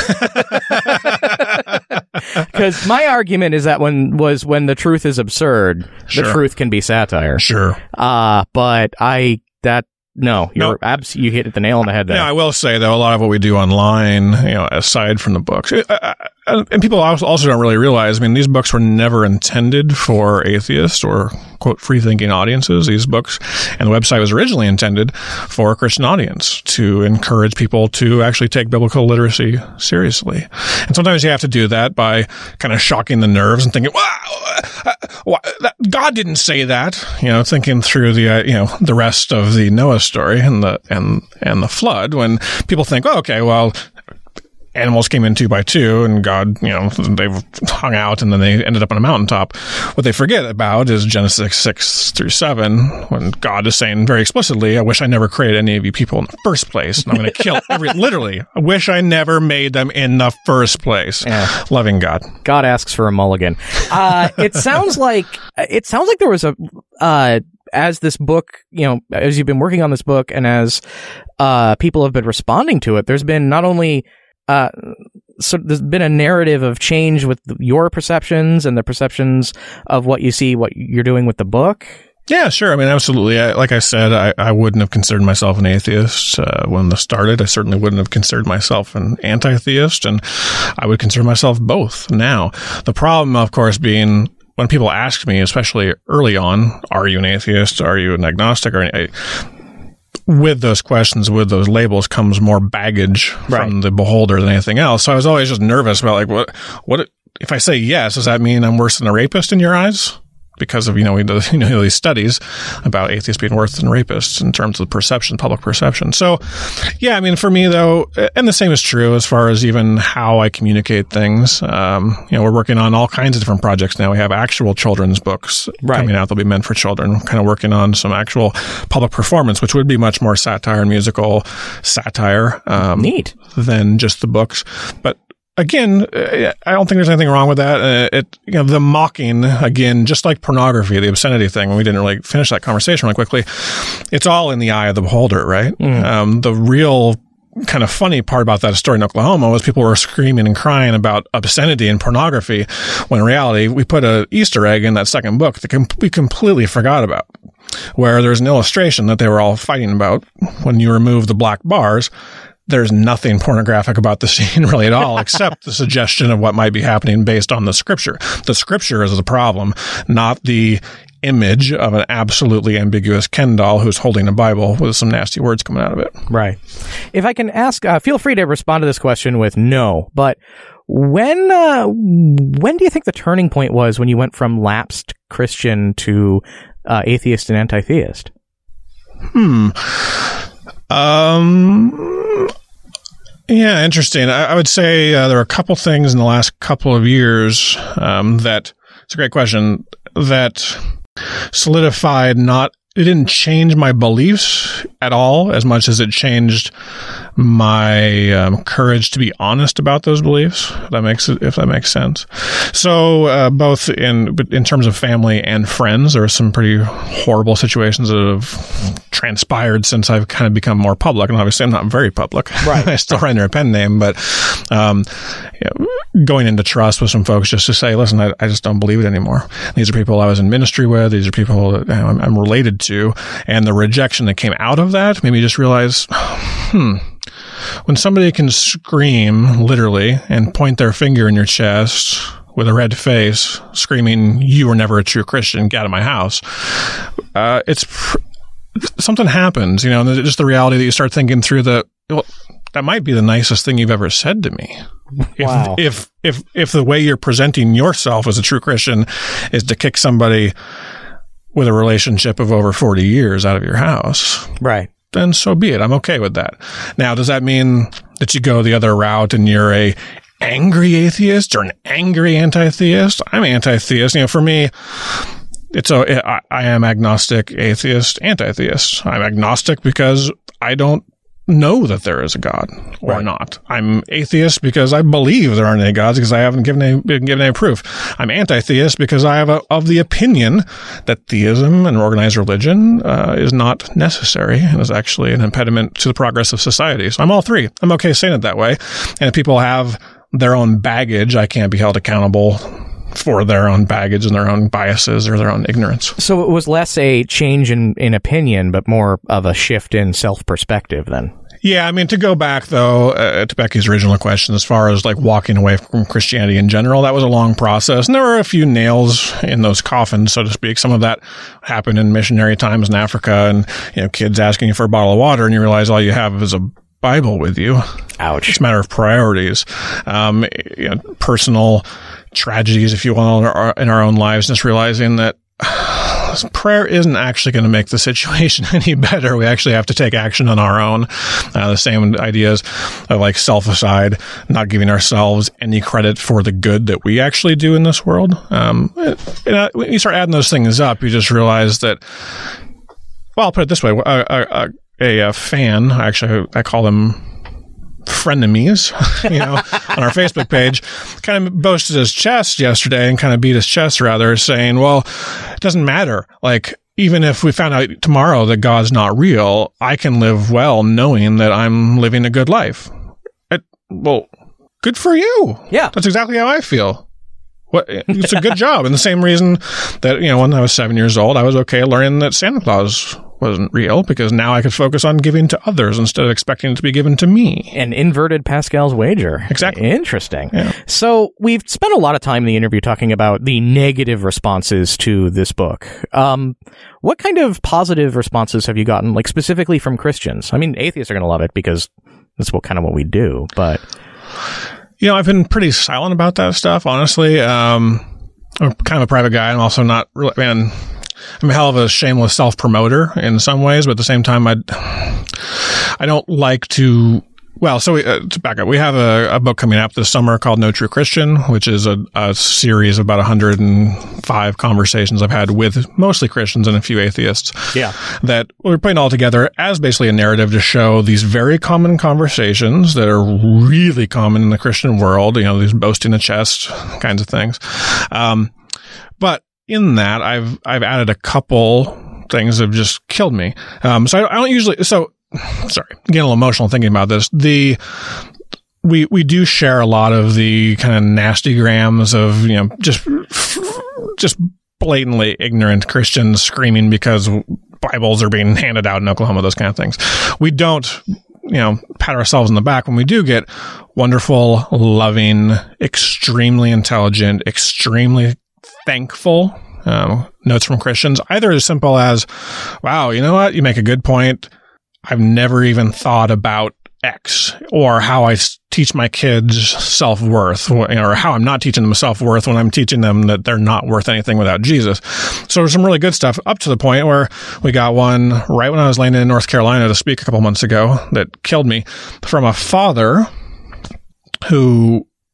Because my argument is that when the truth is absurd, the truth can be satire. Sure. But you hit the nail on the head there. Yeah, I will say though, a lot of what we do online, aside from the books, and people also don't really realize, I mean, these books were never intended for atheists or, quote, free-thinking audiences. These books and the website was originally intended for a Christian audience to encourage people to actually take biblical literacy seriously. And sometimes you have to do that by kind of shocking the nerves and thinking, wow, God didn't say that, thinking through the rest of the Noah story and the flood, when people think, oh, okay, well, animals came in 2 by 2 and God, they hung out and then they ended up on a mountaintop. What they forget about is Genesis 6-7, when God is saying very explicitly, I wish I never created any of you people in the first place. And I'm going to kill literally, I wish I never made them in the first place. Yeah. Loving God. God asks for a mulligan. It sounds like there was as this book, as you've been working on this book and as people have been responding to it, there's been not only so there's been a narrative of change with your perceptions and the perceptions of what you see, what you're doing with the book. Yeah, sure. I mean, absolutely. Like I said, I wouldn't have considered myself an atheist when this started. I certainly wouldn't have considered myself an anti-theist, and I would consider myself both now. The problem, of course, being when people ask me, especially early on, are you an atheist? Are you an agnostic? With those questions, with those labels, comes more baggage from the beholder than anything else. So I was always just nervous about what if I say yes, does that mean I'm worse than a rapist in your eyes? Because of, these studies about atheists being worse than rapists in terms of public perception. So, yeah, I mean, for me though, and the same is true as far as even how I communicate things. We're working on all kinds of different projects now. We have actual children's books coming out. They'll be meant for children. We're kind of working on some actual public performance, which would be much more satire and musical satire. Neat. Than just the books. But again, I don't think there's anything wrong with that. The mocking, again, just like pornography, the obscenity thing, we didn't really finish that conversation really quickly. It's all in the eye of the beholder, right? The real kind of funny part about that story in Oklahoma was people were screaming and crying about obscenity and pornography, when in reality, we put an Easter egg in that second book that we completely forgot about, where there's an illustration that they were all fighting about. When you remove the black bars, there's nothing pornographic about the scene really at all, except the suggestion of what might be happening based on the scripture. The scripture is the problem, not the image of an absolutely ambiguous Ken doll who's holding a Bible with some nasty words coming out of it. Right. If I can ask, feel free to respond to this question with no, but when do you think the turning point was when you went from lapsed Christian to atheist and anti-theist? Yeah, interesting. I would say there are a couple things in the last couple of years that it's a great question, that solidified it didn't change my beliefs at all as much as it changed my courage to be honest about those beliefs, if that makes sense. So both in terms of family and friends, there are some pretty horrible situations that have transpired since I've kind of become more public. And obviously I'm not very public. Right. I still write under a pen name, but going into trust with some folks just to say, listen, I just don't believe it anymore. These are people I was in ministry with. These are people that I'm related to. And the rejection that came out of that made me just realize, when somebody can scream literally and point their finger in your chest with a red face, screaming, "You were never a true Christian, get out of my house," something happens, and just the reality that you start thinking through that might be the nicest thing you've ever said to me. Wow. If the way you're presenting yourself as a true Christian is to kick somebody with a relationship of over 40 years out of your house. Right. Then so be it. I'm okay with that. Now, does that mean that you go the other route and you're a angry atheist or an angry anti-theist? I'm anti-theist. For me, I am agnostic, atheist, anti-theist. I'm agnostic because I don't know that there is a God or not. I'm atheist because I believe there aren't any gods because I haven't been given any proof. I'm anti-theist because I have of the opinion that theism and organized religion is not necessary and is actually an impediment to the progress of society. So I'm all three. I'm okay saying it that way. And if people have their own baggage, I can't be held accountable for their own baggage and their own biases or their own ignorance. So it was less a change in opinion, but more of a shift in self-perspective then. Yeah, to go back, though, to Becky's original question, as far as walking away from Christianity in general, that was a long process. And there were a few nails in those coffins, so to speak. Some of that happened in missionary times in Africa and, kids asking you for a bottle of water and you realize all you have is a Bible with you. Ouch. It's a matter of priorities. Personal tragedies, if you will, in our own lives, just realizing that prayer isn't actually going to make the situation any better. We actually have to take action on our own. The same ideas of self-aside, not giving ourselves any credit for the good that we actually do in this world. When you start adding those things up, you just realize that, well, I'll put it this way. A fan, actually, I call them frenemies, on our Facebook page, kind of boasted his chest yesterday and kind of beat his chest rather, saying, well, it doesn't matter. Even if we found out tomorrow that God's not real, I can live well knowing that I'm living a good life. Well, good for you. Yeah. That's exactly how I feel. It's a good job. And the same reason that, when I was 7 years old, I was okay learning that Santa Claus wasn't real because now I could focus on giving to others instead of expecting it to be given to me. An inverted Pascal's wager. Exactly. Interesting. Yeah. So we've spent a lot of time in the interview talking about the negative responses to this book. What kind of positive responses have you gotten, specifically from Christians? Atheists are going to love it because that's what we do, but... I've been pretty silent about that stuff, honestly. I'm kind of a private guy. I'm also not really, I'm a hell of a shameless self-promoter in some ways, but at the same time, I don't like to, to back up, we have a book coming up this summer called No True Christian, which is a series of about 105 conversations I've had with mostly Christians and a few atheists. Yeah. That we're putting all together as basically a narrative to show these very common conversations that are really common in the Christian world, these boasting the chest kinds of things. But in that, I've added a couple things that have just killed me. So I don't usually, sorry, getting a little emotional thinking about this. We do share a lot of the kind of nasty grams of, just blatantly ignorant Christians screaming because Bibles are being handed out in Oklahoma, those kind of things. We don't, pat ourselves on the back when we do get wonderful, loving, extremely intelligent, extremely thankful notes from Christians, either as simple as, wow, you know what? You make a good point. I've never even thought about X, or how I teach my kids self-worth, or how I'm not teaching them self-worth when I'm teaching them that they're not worth anything without Jesus. So there's some really good stuff up to the point where we got one right when I was landing in North Carolina to speak a couple months ago that killed me, from a father who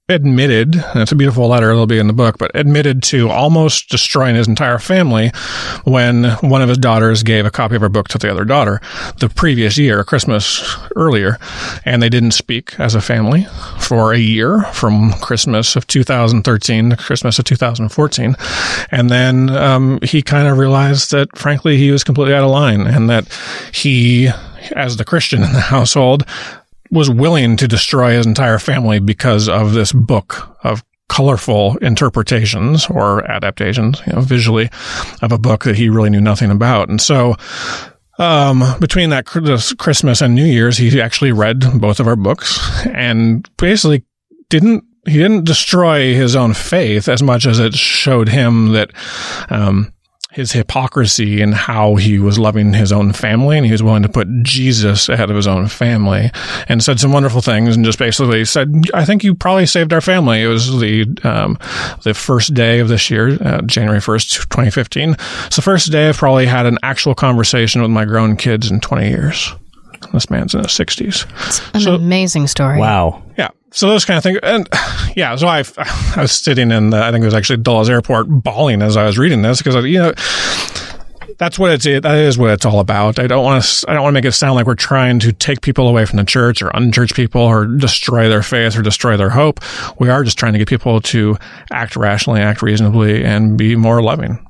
admitted, and it's a beautiful letter, it'll be in the book, but admitted to almost destroying his entire family when one of his daughters gave a copy of her book to the other daughter the previous year, Christmas earlier, and they didn't speak as a family for a year from Christmas of 2013 to Christmas of 2014. And then he kind of realized that, frankly, he was completely out of line, and that he, as the Christian in the household, was willing to destroy his entire family because of this book of colorful interpretations or adaptations, visually, of a book that he really knew nothing about. And so, between that Christmas and New Year's, he actually read both of our books and basically didn't destroy his own faith as much as it showed him that, his hypocrisy and how he was loving his own family, and he was willing to put Jesus ahead of his own family, and said some wonderful things, and just basically said, I think you probably saved our family. It was the first day of this year, January 1st, 2015. It's the first day I've probably had an actual conversation with my grown kids in 20 years. This man's in his 60s. It's an amazing story. Wow. Yeah. So those kind of things. And yeah, so I was sitting in I think it was actually Dulles Airport, bawling as I was reading this, because, that is what it's all about. I don't want to make it sound like we're trying to take people away from the church or unchurch people or destroy their faith or destroy their hope. We are just trying to get people to act rationally, act reasonably, and be more loving.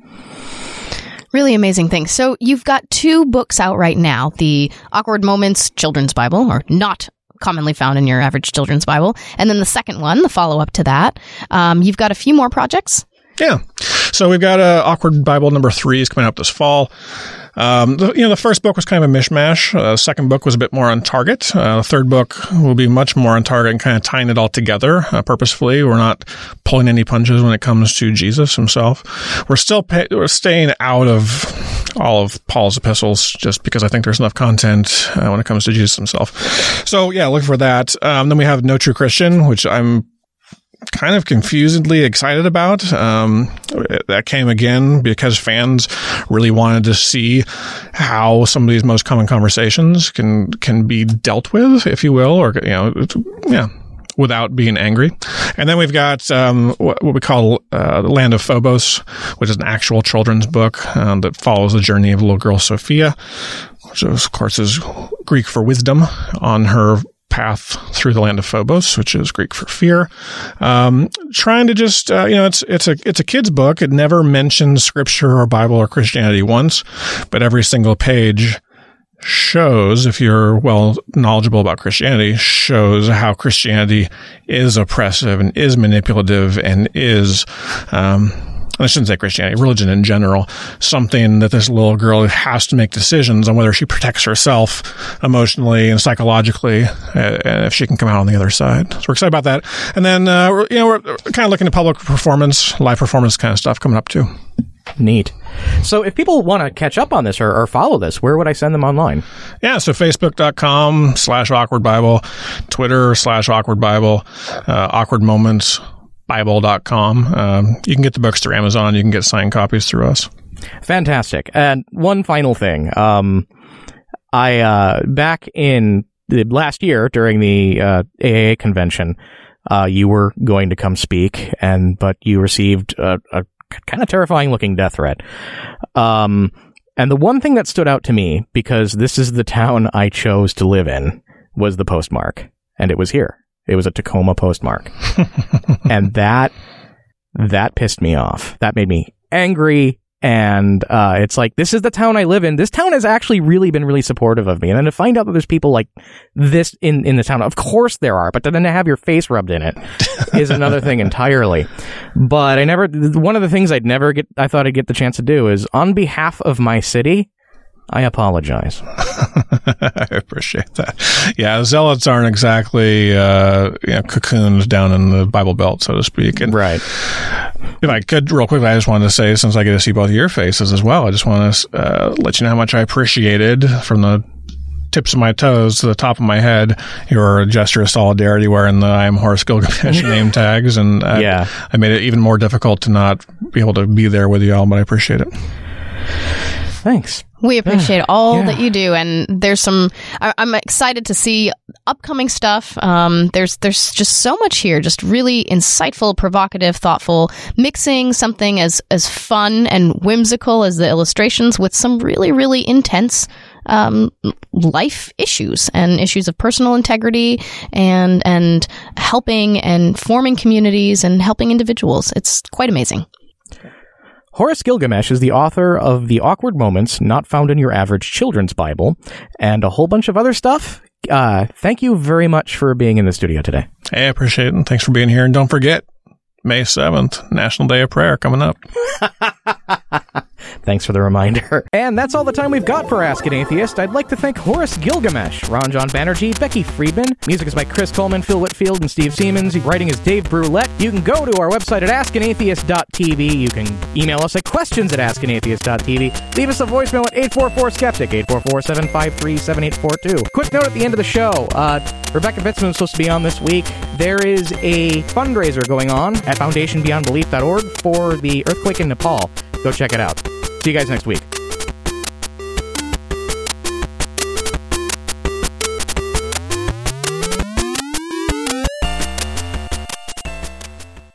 Really amazing thing. So you've got 2 books out right now, the Awkward Moments Children's Bible, or not commonly found in your average children's Bible, and then the second one, the follow-up to that. You've got a few more projects? Yeah. So we've got Awkward Bible number 3 is coming up this fall. The first book was kind of a mishmash. The second book was a bit more on target. The third book will be much more on target and kind of tying it all together purposefully. We're not pulling any punches when it comes to Jesus himself. We're staying out of all of Paul's epistles just because I think there's enough content when it comes to Jesus himself. So yeah, look for that. Then we have No True Christian, which I'm kind of confusedly excited about. That came again because fans really wanted to see how some of these most common conversations can be dealt with, if you will, or without being angry. And then we've got what we call The Land of Phobos, which is an actual children's book that follows the journey of little girl Sophia, which of course is Greek for wisdom, on her path through the land of Phobos, which is Greek for fear. Trying to just, it's a kid's book. It never mentions scripture or Bible or Christianity once, but every single page shows, if you're well knowledgeable about Christianity, shows how Christianity is oppressive and is manipulative and is, I shouldn't say Christianity, religion in general, something that this little girl has to make decisions on whether she protects herself emotionally and psychologically, and if she can come out on the other side. So we're excited about that. And then, we're kind of looking at public performance, live performance kind of stuff coming up too. Neat. So if people want to catch up on this or follow this, where would I send them online? Yeah, so Facebook.com/awkwardbible, Twitter/awkwardbible, Awkward Moments, Bible.com. You can get the books through Amazon. You can get signed copies through us. Fantastic. And one final thing. I back in the last year during the AAA convention, you were going to come speak, but you received a kind of terrifying looking death threat. And the one thing that stood out to me, because this is the town I chose to live in, was the postmark. And it was here. It was a Tacoma postmark. And that pissed me off. That made me angry. And it's like, this is the town I live in. This town has actually really been really supportive of me. And then to find out that there's people like this in the town, of course there are, but then to have your face rubbed in it is another thing entirely. But one of the things I thought I'd get the chance to do is, on behalf of my city, I apologize. I appreciate that. Yeah, zealots aren't exactly cocoons down in the Bible Belt, so to speak. And right. If I could, real quickly, I just wanted to say, since I get to see both of your faces as well, I just want to let you know how much I appreciated, from the tips of my toes to the top of my head, your gesture of solidarity wearing the I Am Horace Gilgamesh name tags. And I made it even more difficult to not be able to be there with you all, but I appreciate it. Thanks. We appreciate all that you do, and there's I'm excited to see upcoming stuff. There's just so much here, just really insightful, provocative, thoughtful, mixing something as fun and whimsical as the illustrations with some really, really intense life issues and issues of personal integrity and helping and forming communities and helping individuals. It's quite amazing. Horace Gilgamesh is the author of The Awkward Moments Not Found in Your Average Children's Bible and a whole bunch of other stuff. Thank you very much for being in the studio today. Hey, I appreciate it. And thanks for being here. And don't forget, May 7th, National Day of Prayer coming up. Thanks for the reminder. And that's all the time we've got for Ask an Atheist. I'd like to thank Horace Gilgamesh, Ranjan Banerjee, Becky Friedman. Music is by Chris Coleman, Phil Whitfield, and Steve Siemens. Writing is Dave Brulette. You can go to our website at askanatheist.tv. You can email us at questions@askanatheist.tv. Leave us a voicemail at 844-SKEPTIC, 844-753-7842. Quick note at the end of the show. Rebecca Bitzman is supposed to be on this week. There is a fundraiser going on at foundationbeyondbelief.org for the earthquake in Nepal. Go check it out. See you guys next week.